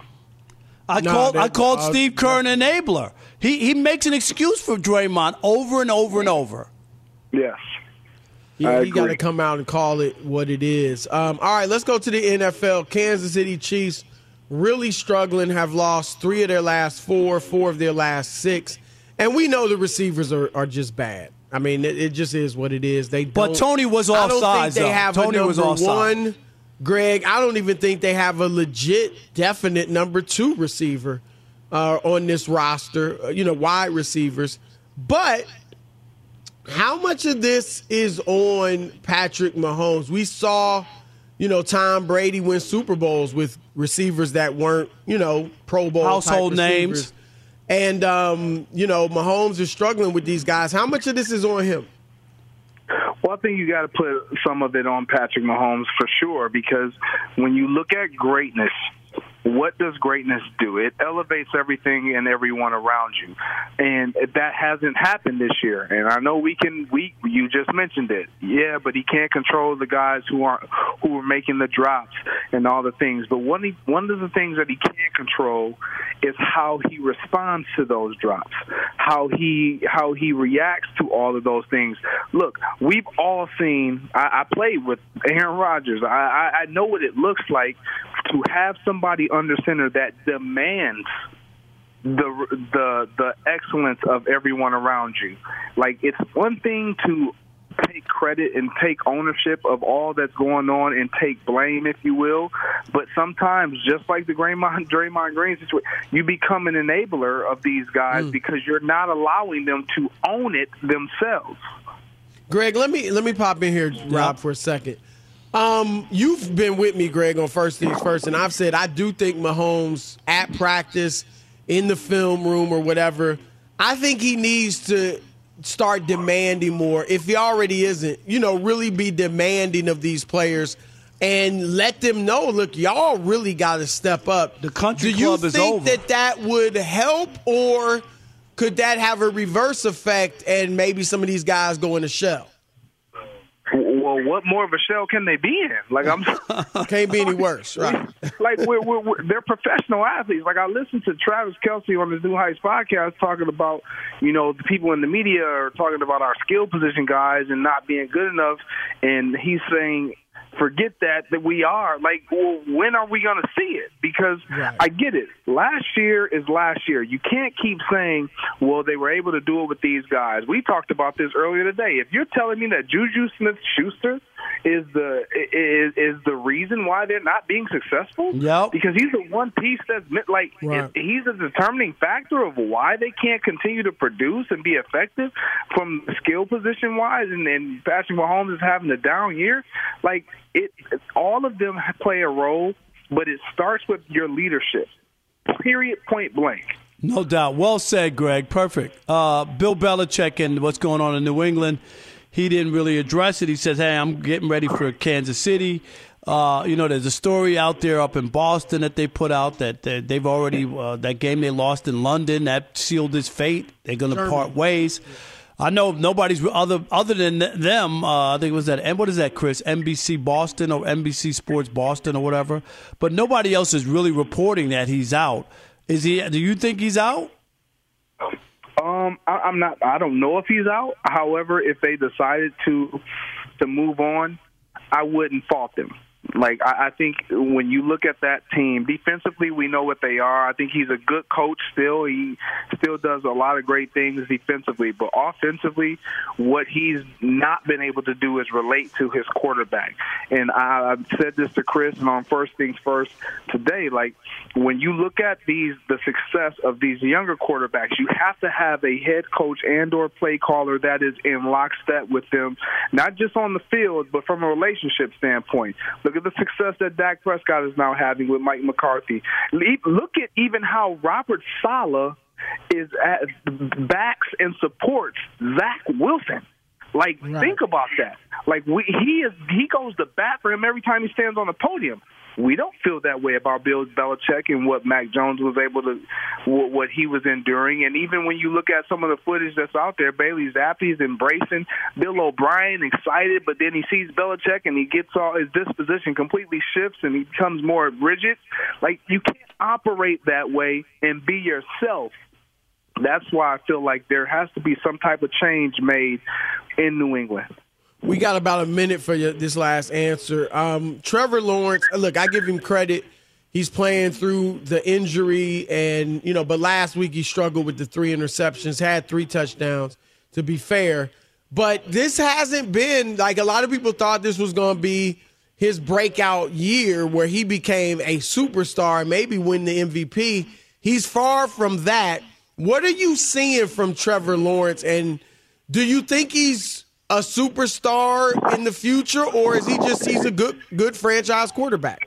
Speaker 5: I
Speaker 8: no,
Speaker 5: called I called
Speaker 8: uh,
Speaker 5: Steve Kerr an enabler. He he makes an excuse for Draymond over and over and over.
Speaker 12: Yes.
Speaker 8: Yeah, you got to come out and call it what it is. Um, all right, let's go to the N F L. Kansas City Chiefs really struggling, have lost three of their last four, four of their last six. And we know the receivers are, are just bad. I mean, it, it just is what it is. They
Speaker 5: But Tony was offside.
Speaker 8: I don't think they
Speaker 5: though.
Speaker 8: have
Speaker 5: Tony
Speaker 8: a
Speaker 5: was
Speaker 8: number
Speaker 5: offside.
Speaker 8: one, Greg. I don't even think they have a legit, definite number two receiver uh, on this roster, uh, you know, wide receivers. But how much of this is on Patrick Mahomes? We saw, you know, Tom Brady win Super Bowls with receivers that weren't, you know, Pro Bowl
Speaker 5: household names.
Speaker 8: And, um, you know, Mahomes is struggling with these guys. How much of this is on him?
Speaker 12: Well, I think you got to put some of it on Patrick Mahomes for sure, because when you look at greatness, what does greatness do? It elevates everything and everyone around you. And that hasn't happened this year. And I know we can, we, you just mentioned it. Yeah, but he can't control the guys who aren't, who are making the drops and all the things. But one, he, one of the things that he can't control is how he responds to those drops, how he, how he reacts to all of those things. Look, we've all seen, I, I played with Aaron Rodgers. I, I, I know what it looks like to have somebody under center that demands the the the excellence of everyone around you. Like, it's one thing to take credit and take ownership of all that's going on and take blame, if you will, but sometimes, just like the Draymond, Draymond Green situation, you become an enabler of these guys mm. because you're not allowing them to own it themselves.
Speaker 8: Greg, let me let me pop in here, Rob, for a second. Um, you've been with me, Greg, on First Things First, and I've said I do think Mahomes at practice, in the film room or whatever, I think he needs to start demanding more. If he already isn't, you know, really be demanding of these players and let them know, look, y'all really got to step up.
Speaker 5: The country club is over.
Speaker 8: Do you think that that would help, or could that have a reverse effect and maybe some of these guys go in the shell?
Speaker 12: Well, what more of a shell can they be in? Like I'm
Speaker 8: can't be any worse, right?
Speaker 12: Like we're, we're, we're they're professional athletes. Like I listened to Travis Kelce on his New Heights podcast talking about, you know, the people in the media are talking about our skill position guys and not being good enough, and he's saying, forget that, that we are. Like, well, when are we going to see it? Because right. I get it. Last year is last year. You can't keep saying, well, they were able to do it with these guys. We talked about this earlier today. If you're telling me that Juju Smith-Schuster is the is, is the reason why they're not being successful,
Speaker 5: yep.
Speaker 12: because he's the one piece that's like right. he's a determining factor of why they can't continue to produce and be effective from skill position wise, and, and Patrick Mahomes is having a down year. Like it, all of them play a role, but it starts with your leadership. Period. Point blank.
Speaker 5: No doubt. Well said, Greg. Perfect. Uh, Bill Belichick and what's going on in New England. He didn't really address it. He says, hey, I'm getting ready for Kansas City. Uh, you know, there's a story out there up in Boston that they put out that they've already uh, – that game they lost in London, that sealed his fate. They're going to part ways. I know nobody's other other than them. Uh, I think it was that – and what is that, Chris? N B C Boston or N B C Sports Boston or whatever. But nobody else is really reporting that he's out. Is he? Do you think he's out?
Speaker 12: Um, I, I'm not. I don't know if he's out. However, if they decided to to move on, I wouldn't fault them. Like, I, I think when you look at that team, defensively, we know what they are. I think he's a good coach still. He still does a lot of great things defensively. But offensively, what he's not been able to do is relate to his quarterback. And I, I've said this to Chris and on First Things First today, like, when you look at these the success of these younger quarterbacks, you have to have a head coach and or play caller that is in lockstep with them, not just on the field, but from a relationship standpoint. Look at the success that Dak Prescott is now having with Mike McCarthy. Look at even how Robert Saleh is at, backs and supports Zach Wilson. Like, right. Think about that. Like, we, he is he goes to bat for him every time he stands on the podium. We don't feel that way about Bill Belichick and what Mac Jones was able to, what he was enduring. And even when you look at some of the footage that's out there, Bailey Zappe's embracing Bill O'Brien, excited, but then he sees Belichick and he gets all his disposition completely shifts and he becomes more rigid. Like, you can't operate that way and be yourself. That's why I feel like there has to be some type of change made in New England.
Speaker 8: We got about a minute for you, this last answer. Um, Trevor Lawrence, look, I give him credit. He's playing through the injury, and you know, but last week he struggled with the three interceptions, had three touchdowns, to be fair. But this hasn't been, like, a lot of people thought this was going to be his breakout year where he became a superstar and maybe win the M V P. He's far from that. What are you seeing from Trevor Lawrence, and do you think he's a superstar in the future, or is he just he's a good good franchise quarterback?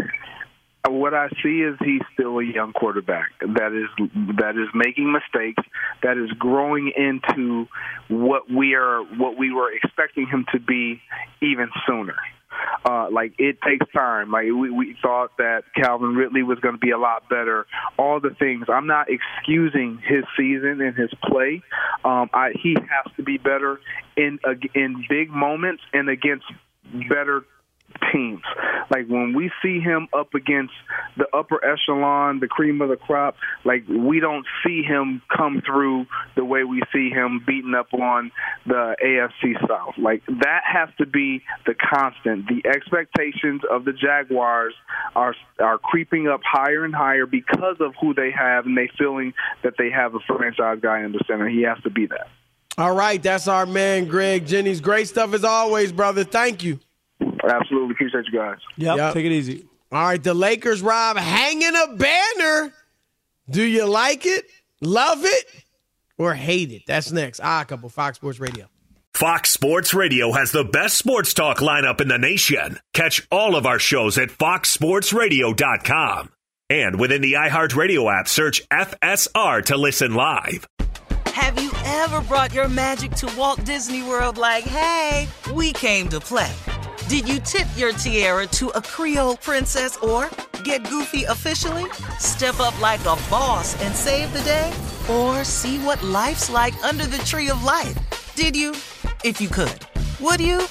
Speaker 12: What I see is he's still a young quarterback that is that is making mistakes, that is growing into what we are what we were expecting him to be even sooner. Uh, like, it takes time. Like, we, we thought that Calvin Ridley was going to be a lot better. All the things. I'm not excusing his season and his play. Um, I, he has to be better in in big moments and against better teams. Like, when we see him up against the upper echelon, the cream of the crop, like, we don't see him come through the way we see him beating up on the A F C South. Like, that has to be the constant. The expectations of the Jaguars are are creeping up higher and higher because of who they have, and they feeling that they have a franchise guy in the center. He has to be that.
Speaker 8: All right, that's our man, Greg Jennings. Great stuff as always, brother. Thank you.
Speaker 12: Absolutely. Appreciate you guys.
Speaker 5: Yep, yep. Take it easy.
Speaker 8: All right, the Lakers, Rob, hanging a banner. Do you like it, love it, or hate it? That's next. Ah, couple Fox Sports Radio.
Speaker 7: Fox Sports Radio has the best sports talk lineup in the nation. Catch all of our shows at fox sports radio dot com. And within the iHeartRadio app, search F S R to listen live.
Speaker 1: Have you ever brought your magic to Walt Disney World like, hey, we came to play? Did you tip your tiara to a Creole princess or get goofy officially? Step up like a boss and save the day? Or see what life's like under the tree of life? Did you? If you could. Would you?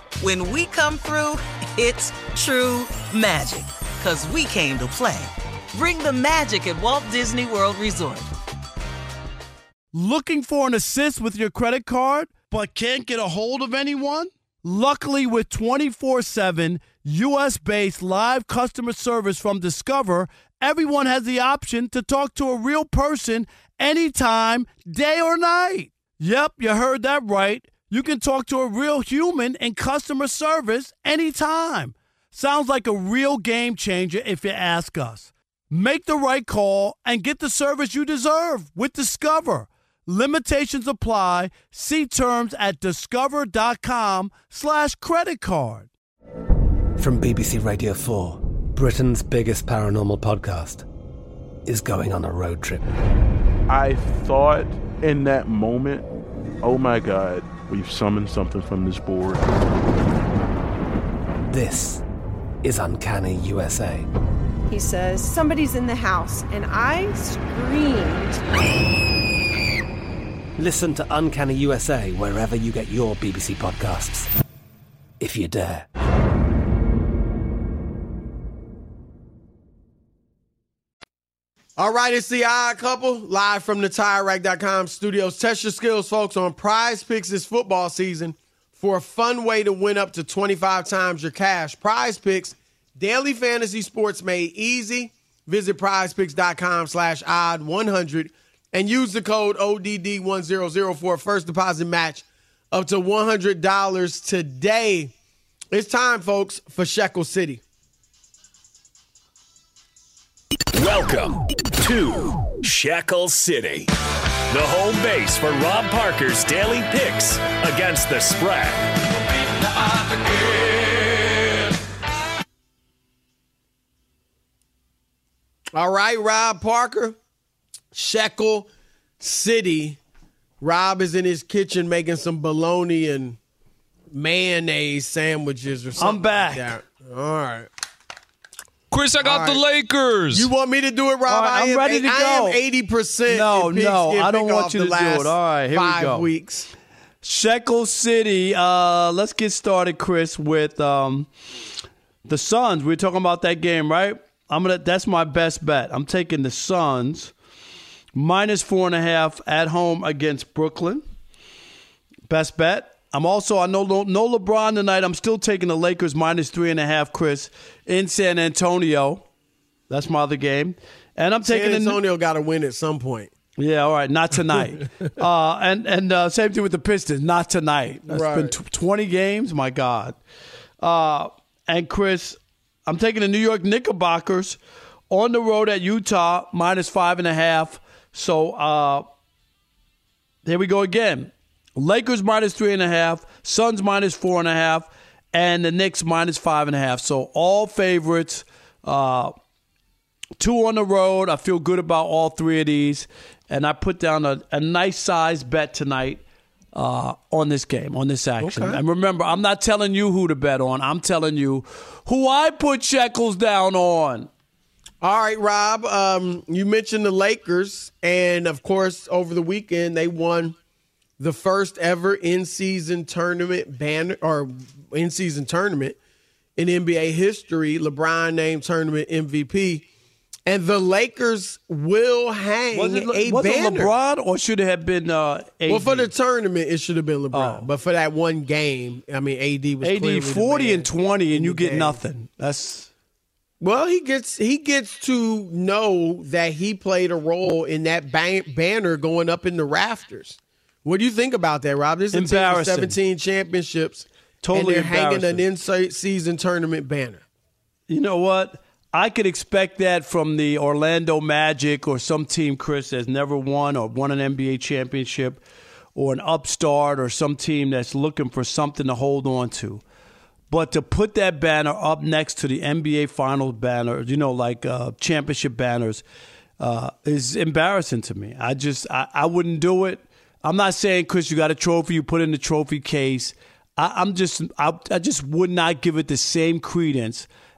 Speaker 1: When we come through, it's true magic. 'Cause we came to play. Bring the magic at Walt Disney World Resort.
Speaker 5: Looking for an assist with your credit card, but can't get a hold of anyone? Luckily, with twenty-four seven U S-based live customer service from Discover, everyone has the option to talk to a real person anytime, day or night. Yep, you heard that right. You can talk to a real human in customer service anytime. Sounds like a real game changer if you ask us. Make the right call and get the service you deserve with Discover. Limitations apply. See terms at discover.com slash credit card.
Speaker 13: From B B C Radio four, Britain's biggest paranormal podcast is going on a road trip.
Speaker 14: I thought in that moment, oh my God, we've summoned something from this board.
Speaker 13: This is Uncanny U S A.
Speaker 15: He says, somebody's in the house, and I screamed.
Speaker 13: Listen to Uncanny U S A wherever you get your B B C podcasts, if you dare.
Speaker 8: All right, it's the Odd Couple, live from the Tire Rack dot com studios. Test your skills, folks, on Prize Picks this football season for a fun way to win up to twenty-five times your cash. Prize Picks, daily fantasy sports made easy. Visit prizepicks.com slash odd 100 and use the code O D D one hundred for a first deposit match up to one hundred dollars today. It's time, folks, for Shekel City.
Speaker 7: Welcome to Shekel City, the home base for Rob Parker's daily picks against the spread.
Speaker 8: All right, Rob Parker, Shekel City. Rob is in his kitchen making some bologna and mayonnaise sandwiches or something.
Speaker 5: I'm back.
Speaker 8: Like that. All right.
Speaker 19: Chris, I got right. the Lakers.
Speaker 8: You want me to do it, Rob?
Speaker 5: Right, I'm
Speaker 8: I am,
Speaker 5: ready to
Speaker 8: I
Speaker 5: go.
Speaker 8: am eighty percent.
Speaker 5: No, no, I don't want you to do it. All right, here
Speaker 8: five
Speaker 5: we go.
Speaker 8: Weeks.
Speaker 5: Shekel City. Uh, let's get started, Chris, with um, the Suns. We were talking about that game, right? I'm gonna. That's my best bet. I'm taking the Suns minus four and a half at home against Brooklyn. Best bet. I'm also, I know no LeBron tonight. I'm still taking the Lakers minus three and a half, Chris, in San Antonio. That's my other game. And I'm taking
Speaker 8: San Antonio got to win at some point.
Speaker 5: Yeah, all right, not tonight. uh, and and uh, same thing with the Pistons, not tonight. It's
Speaker 8: right.
Speaker 5: been t- twenty games, my God. Uh, and Chris, I'm taking the New York Knickerbockers on the road at Utah minus five and a half. So uh, there we go again. Lakers minus three and a half, Suns minus four and a half, and the Knicks minus five and a half. So all favorites, uh, two on the road. I feel good about all three of these, and I put down a, a nice size bet tonight uh, on this game, on this action.
Speaker 8: Okay.
Speaker 5: And remember, I'm not telling you who to bet on. I'm telling you who I put shekels down on.
Speaker 8: All right, Rob, um, you mentioned the Lakers, and of course, over the weekend, they won the first ever in-season tournament banner or in-season tournament in N B A history. LeBron named tournament M V P, and the Lakers will hang
Speaker 5: was it,
Speaker 8: a
Speaker 5: was
Speaker 8: banner.
Speaker 5: it LeBron or should it have been uh, A D?
Speaker 8: Well, for the tournament, it should have been LeBron,
Speaker 5: Oh.
Speaker 8: but for that one game, I mean, A D was
Speaker 5: A D
Speaker 8: clearly the
Speaker 5: forty
Speaker 8: man
Speaker 5: and twenty, and
Speaker 8: in
Speaker 5: you
Speaker 8: the
Speaker 5: get
Speaker 8: game.
Speaker 5: nothing. That's
Speaker 8: Well, he gets he gets to know that he played a role in that ban- banner going up in the rafters. What do you think about that, Rob? This is a team with
Speaker 5: Embarrassing.
Speaker 8: seventeen championships,
Speaker 5: Totally
Speaker 8: and they're hanging an
Speaker 5: embarrassing.
Speaker 8: in-season tournament banner.
Speaker 5: You know what? I could expect that from the Orlando Magic or some team, Chris, that's never won or won an N B A championship, or an upstart or some team that's looking for something to hold on to. But to put that banner up next to the N B A Finals banner, you know, like uh, championship banners, uh, is embarrassing to me. I just, I, I wouldn't do it. I'm not saying, Chris, you got a trophy, you put it in the trophy case. I, I'm just, I, I just would not give it the same credence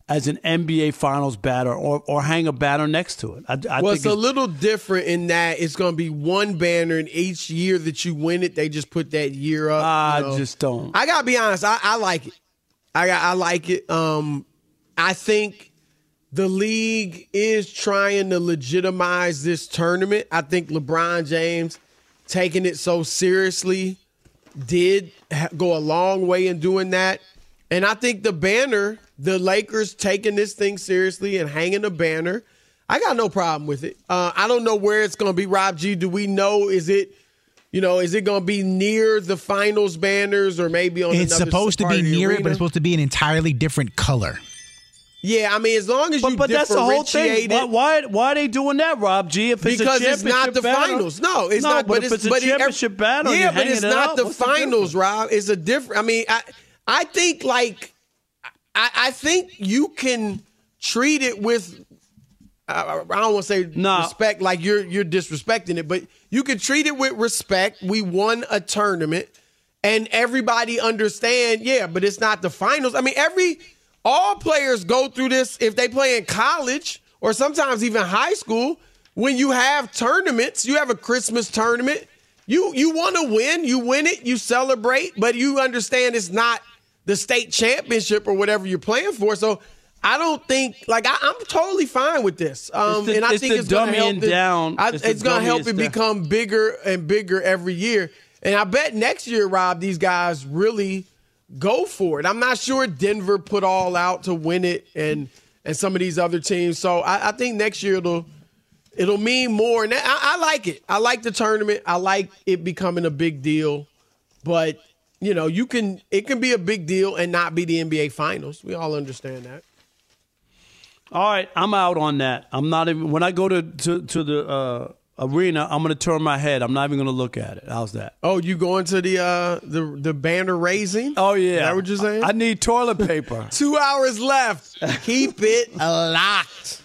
Speaker 5: as an N B A Finals banner or, or hang a banner next to it. I, I
Speaker 8: well,
Speaker 5: think
Speaker 8: it's a little different in that it's going to be one banner, and each year that you win it, they just put that year up.
Speaker 5: I
Speaker 8: you know.
Speaker 5: just don't.
Speaker 8: I got to be honest. I, I like it. I got, I like it. Um, I think the league is trying to legitimize this tournament. I think LeBron James taking it so seriously did ha- go a long way in doing that. And I think the banner, the Lakers taking this thing seriously and hanging a banner, I got no problem with it. Uh, I don't know where it's going to be, Rob G. Do we know, is it, you know, is it going to be near the finals banners or maybe on
Speaker 20: It's
Speaker 8: another
Speaker 20: supposed to be near
Speaker 8: arena?
Speaker 20: it, but it's supposed to be an entirely different color.
Speaker 8: Yeah, I mean, as long as
Speaker 5: but,
Speaker 8: you
Speaker 5: but that's the whole
Speaker 8: differentiate
Speaker 5: thing.
Speaker 8: it.
Speaker 5: Why, why, why are they doing that, Rob G? If it's
Speaker 8: because
Speaker 5: a
Speaker 8: it's not the
Speaker 5: banner?
Speaker 8: finals. No, it's
Speaker 5: no,
Speaker 8: not.
Speaker 5: But,
Speaker 8: But
Speaker 5: if
Speaker 8: it's,
Speaker 5: it's a
Speaker 8: but
Speaker 5: championship
Speaker 8: it,
Speaker 5: banner,
Speaker 8: yeah,
Speaker 5: you're
Speaker 8: but it's
Speaker 5: hanging it
Speaker 8: not
Speaker 5: up.
Speaker 8: the
Speaker 5: What's the
Speaker 8: finals, Rob. It's a different. I mean, I, I think like, I, I think you can treat it with. I, I don't want to say
Speaker 5: nah.
Speaker 8: respect, like you're you're disrespecting it, but you can treat it with respect. We won a tournament, and everybody understand. Yeah, but it's not the finals. I mean, every. All players go through this if they play in college or sometimes even high school. When you have tournaments, you have a Christmas tournament, you you want to win, you win it, you celebrate, but you understand it's not the state championship or whatever you're playing for. So I don't think, like, I, I'm totally fine with this. Um,
Speaker 5: the,
Speaker 8: and I
Speaker 5: it's
Speaker 8: think
Speaker 5: the
Speaker 8: it's going to help
Speaker 5: dummying
Speaker 8: it,
Speaker 5: down.
Speaker 8: I,
Speaker 5: It's
Speaker 8: it's
Speaker 5: the
Speaker 8: going to help
Speaker 5: dummying
Speaker 8: it
Speaker 5: down.
Speaker 8: become bigger and bigger every year. And I bet next year, Rob, these guys really go for it. I'm not sure Denver put all out to win it, and and some of these other teams. So I, I think next year it'll it'll mean more. And I, I like it. I like the tournament. I like it becoming a big deal. But you know, you can it can be a big deal and not be the N B A Finals. We all understand that.
Speaker 5: All right, I'm out on that. I'm not even when I go to to, to the uh, arena. I'm going to turn my head. I'm not even going to look at it. How's that?
Speaker 8: Oh, you going to the uh, the the banner raising?
Speaker 5: Oh yeah.
Speaker 8: Is that what you're saying?
Speaker 5: I need toilet paper.
Speaker 8: Two hours left. Keep it locked.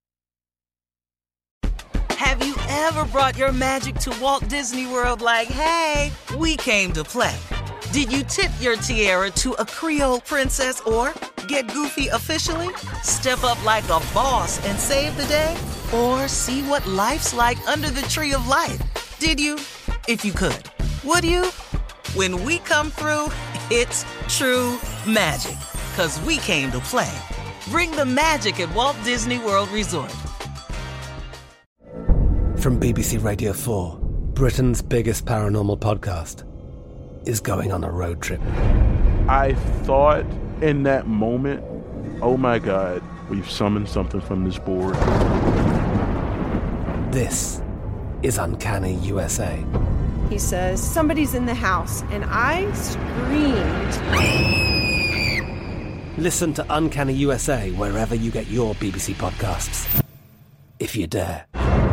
Speaker 1: Have you ever brought your magic to Walt Disney World like, hey, we came to play? Did you tip your tiara to a Creole princess or get goofy officially? Step up like a boss and save the day? Or see what life's like under the tree of life? Did you? If you could. Would you? When we come through, it's true magic. 'Cause we came to play. Bring the magic at Walt Disney World Resort.
Speaker 13: From B B C Radio four, Britain's biggest paranormal podcast is going on a road trip.
Speaker 14: I thought in that moment, oh my God, we've summoned something from this board.
Speaker 13: This is Uncanny U S A.
Speaker 15: He says, somebody's in the house, and I screamed.
Speaker 13: Listen to Uncanny U S A wherever you get your B B C podcasts, if you dare.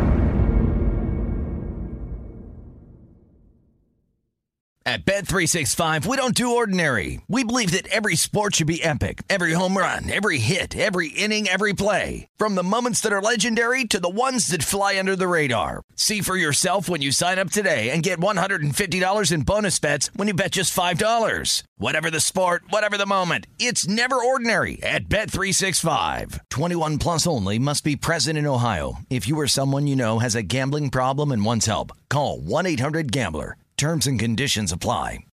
Speaker 21: At Bet three sixty-five, we don't do ordinary. We believe that every sport should be epic. Every home run, every hit, every inning, every play. From the moments that are legendary to the ones that fly under the radar. See for yourself when you sign up today and get one hundred fifty dollars in bonus bets when you bet just five dollars. Whatever the sport, whatever the moment, it's never ordinary at Bet three sixty-five. twenty-one plus only. Must be present in Ohio. If you or someone you know has a gambling problem and wants help, call one eight hundred gambler. Terms and conditions apply.